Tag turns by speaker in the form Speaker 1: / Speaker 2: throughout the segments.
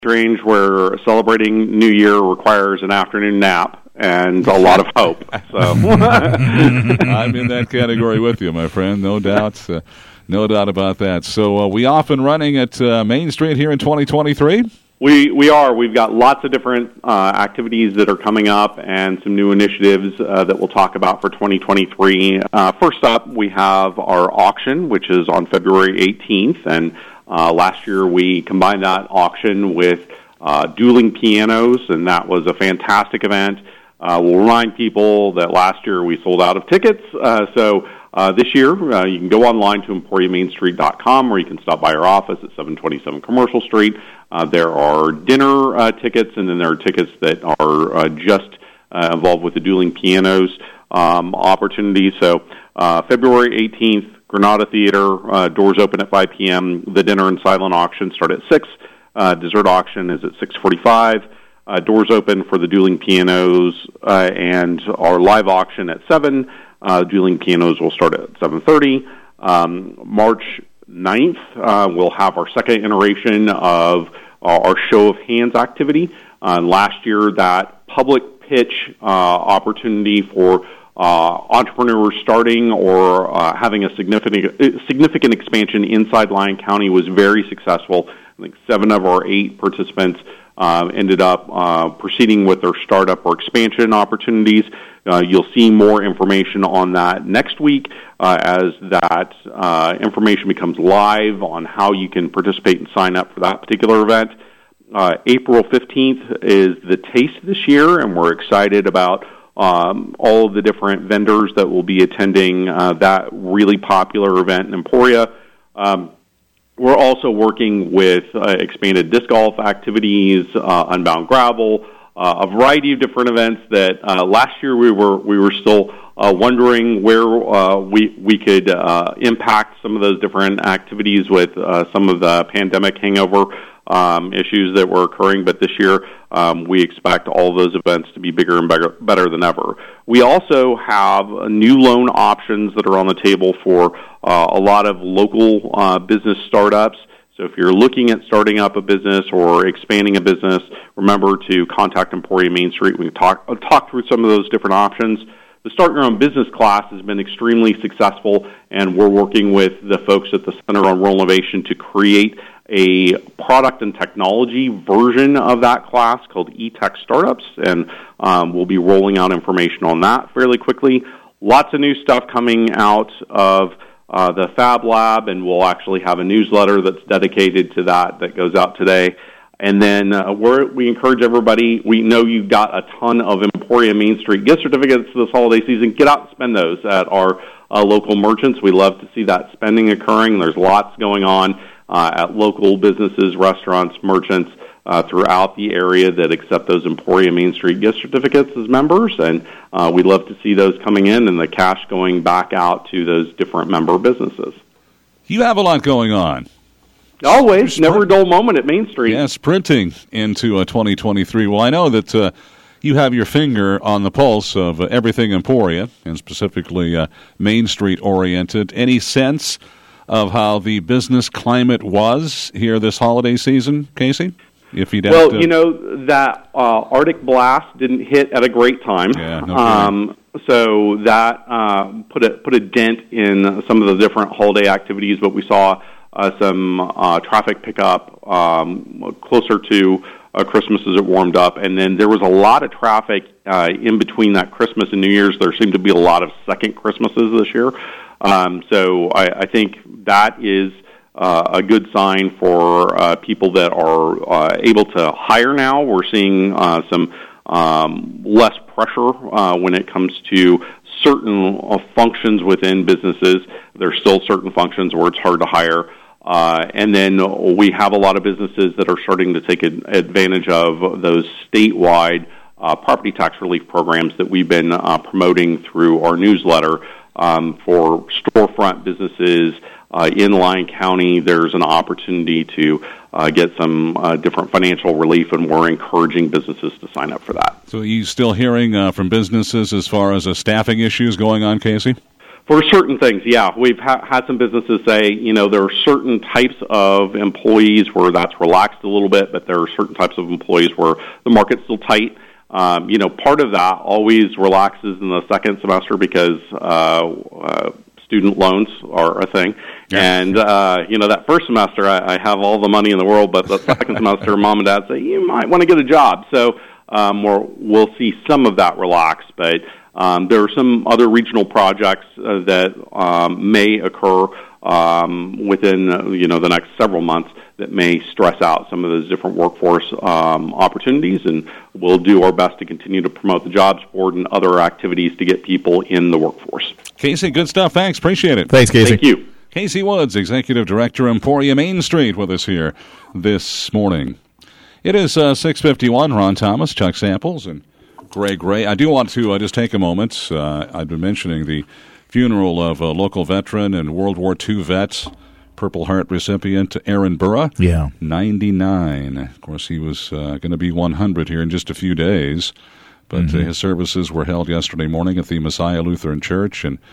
Speaker 1: strange where celebrating New Year requires an afternoon nap and a lot of hope. So
Speaker 2: I'm in that category with you, my friend. No doubt. No doubt about that. So we off and running at Main Street here in 2023?
Speaker 1: We are. We've got lots of different activities that are coming up and some new initiatives that we'll talk about for 2023. First up, we have our auction, which is on February 18th. And last year we combined that auction with dueling pianos, and that was a fantastic event. We'll remind people that last year we sold out of tickets. So this year, you can go online to EmporiumMainStreet.com, or you can stop by our office at 727 Commercial Street. There are dinner tickets, and then there are tickets that are just involved with the dueling pianos opportunity. So February 18th, Granada Theater, doors open at 5 p.m. The dinner and silent auction start at 6. Dessert auction is at 6:45. Doors open for the dueling pianos and our live auction at 7. Dueling pianos will start at 7:30. March 9th, we'll have our second iteration of our Show of Hands activity. Last year, that public pitch opportunity for entrepreneurs starting or having a significant expansion inside Lyon County was very successful. I think 7 of our 8 participants ended up proceeding with their startup or expansion opportunities. You'll see more information on that next week as that information becomes live on how you can participate and sign up for that particular event. April 15th is the Taste this year, and we're excited about all of the different vendors that will be attending that really popular event in Emporia. We're also working with expanded disc golf activities, Unbound Gravel, a variety of different events that last year we were still wondering where we could impact some of those different activities with some of the pandemic hangover issues that were occurring. But this year we expect all those events to be bigger and better than ever. We also have new loan options that are on the table for a lot of local business startups. So if you're looking at starting up a business or expanding a business, remember to contact Emporium Main Street. We can talk through some of those different options. The Start Your Own Business class has been extremely successful, and we're working with the folks at the Center on Rural Innovation to create a product and technology version of that class called eTech Startups, and we'll be rolling out information on that fairly quickly. Lots of new stuff coming out of the Fab Lab, and we'll actually have a newsletter that's dedicated to that goes out today. And then we encourage everybody, we know you've got a ton of Emporium Main Street gift certificates this holiday season. Get out and spend those at our local merchants. We love to see that spending occurring. There's lots going on at local businesses, restaurants, merchants throughout the area that accept those Emporium Main Street gift certificates as members. And we'd love to see those coming in and the cash going back out to those different member businesses.
Speaker 2: You have a lot going on.
Speaker 1: Always, never a dull moment at Main Street.
Speaker 2: Yeah, sprinting into 2023. Well, I know that you have your finger on the pulse of everything Emporia, and specifically Main Street-oriented. Any sense of how the business climate was here this holiday season, Casey? If you'd
Speaker 1: well, you know, that Arctic blast didn't hit at a great time.
Speaker 2: Yeah, no
Speaker 1: so that put a dent in some of the different holiday activities, but we saw some traffic pickup closer to Christmas as it warmed up, and then there was a lot of traffic in between that Christmas and New Year's. There seemed to be a lot of second Christmases this year, so I think that is a good sign for people that are able to hire now. We're seeing some less pressure when it comes to certain functions within businesses. There's still certain functions where it's hard to hire. And then we have a lot of businesses that are starting to take advantage of those statewide property tax relief programs that we've been promoting through our newsletter for storefront businesses in Lyon County. There's an opportunity to get some different financial relief, and we're encouraging businesses to sign up for that.
Speaker 2: So are you still hearing from businesses as far as staffing issues going on, Casey?
Speaker 1: For certain things, yeah. We've had some businesses say, there are certain types of employees where that's relaxed a little bit, but there are certain types of employees where the market's still tight. Part of that always relaxes in the second semester because student loans are a thing. Yeah. And, that first semester, I have all the money in the world, but the second semester, mom and dad say, you might want to get a job. So we'll see some of that relax, but there are some other regional projects that may occur within the next several months that may stress out some of those different workforce opportunities, and we'll do our best to continue to promote the jobs board and other activities to get people in the workforce.
Speaker 2: Casey, good stuff. Thanks. Appreciate it.
Speaker 3: Thanks, Casey.
Speaker 1: Thank you.
Speaker 2: Casey Woods, Executive Director, Emporia Main Street, with us here this morning. It is 6:51. Ron Thomas, Chuck Samples, and Greg Gray. I do want to just take a moment. I've been mentioning the funeral of a local veteran and World War II vet, Purple Heart recipient Aaron Burra.
Speaker 3: Yeah.
Speaker 2: 99. Of course, he was going to be 100 here in just a few days. But his services were held yesterday morning at the Messiah Lutheran Church, and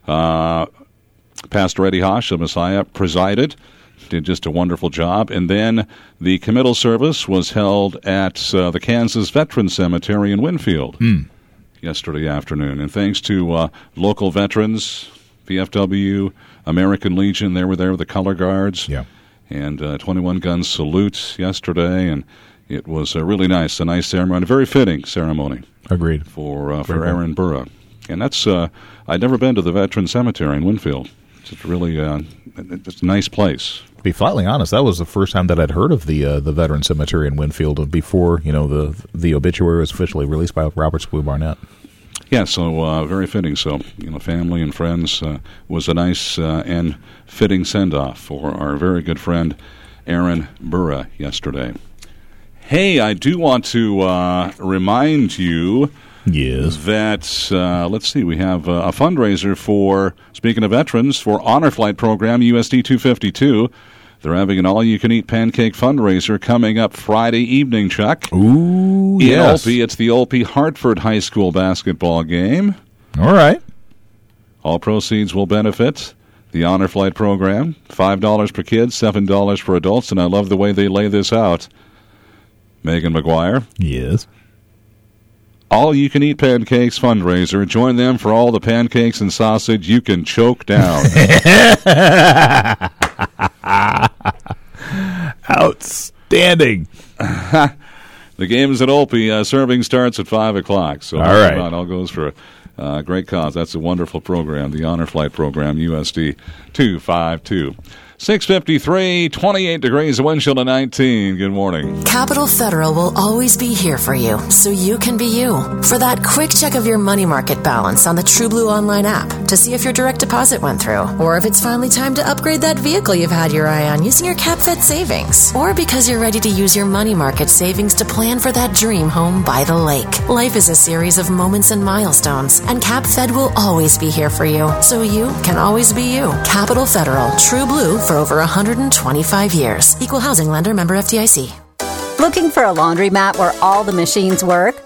Speaker 2: Pastor Eddie Hosh of Messiah presided. Did just a wonderful job. And then the committal service was held at the Kansas Veterans Cemetery in Winfield yesterday afternoon. And thanks to local veterans, VFW, American Legion, they were there with the color guards.
Speaker 3: Yeah.
Speaker 2: And 21-gun salute yesterday. And it was really nice, a nice ceremony, a very fitting ceremony.
Speaker 3: Agreed.
Speaker 2: For Aaron Burra. And that's, I'd never been to the Veterans Cemetery in Winfield. It's really it's a nice place.
Speaker 3: To be flatly honest, that was the first time that I'd heard of the Veteran Cemetery in Winfield before the obituary was officially released by Robert Spoo Barnett.
Speaker 2: Yeah, so very fitting. So family and friends was a nice and fitting send off for our very good friend Aaron Burra yesterday. Hey, I do want to remind you.
Speaker 3: Yes.
Speaker 2: That, let's see, we have a fundraiser for, speaking of veterans, for Honor Flight Program USD 252. They're having an all-you-can-eat pancake fundraiser coming up Friday evening, Chuck.
Speaker 3: Ooh, yes.
Speaker 2: In Olpe, it's the Olpe Hartford High School basketball game.
Speaker 3: All right.
Speaker 2: All proceeds will benefit the Honor Flight Program. $5 per kid, $7 for adults, and I love the way they lay this out. Megan McGuire.
Speaker 3: Yes.
Speaker 2: All-you-can-eat pancakes fundraiser. Join them for all the pancakes and sausage you can choke down.
Speaker 3: Outstanding.
Speaker 2: The game is at Olpe. Serving starts at 5 o'clock. So
Speaker 3: all right.
Speaker 2: All goes for a great cause. That's a wonderful program, the Honor Flight Program, USD 252. 6:53, 28 degrees, the wind chill to 19. Good morning.
Speaker 4: Capital Federal will always be here for you, so you can be you. For that quick check of your money market balance on the TrueBlue online app to see if your direct deposit went through, or if it's finally time to upgrade that vehicle you've had your eye on using your CapFed savings, or because you're ready to use your money market savings to plan for that dream home by the lake. Life is a series of moments and milestones, and CapFed will always be here for you, so you can always be you. Capital Federal, TrueBlue for over 125 years. Equal housing lender, member FDIC.
Speaker 5: Looking for a laundromat where all the machines work?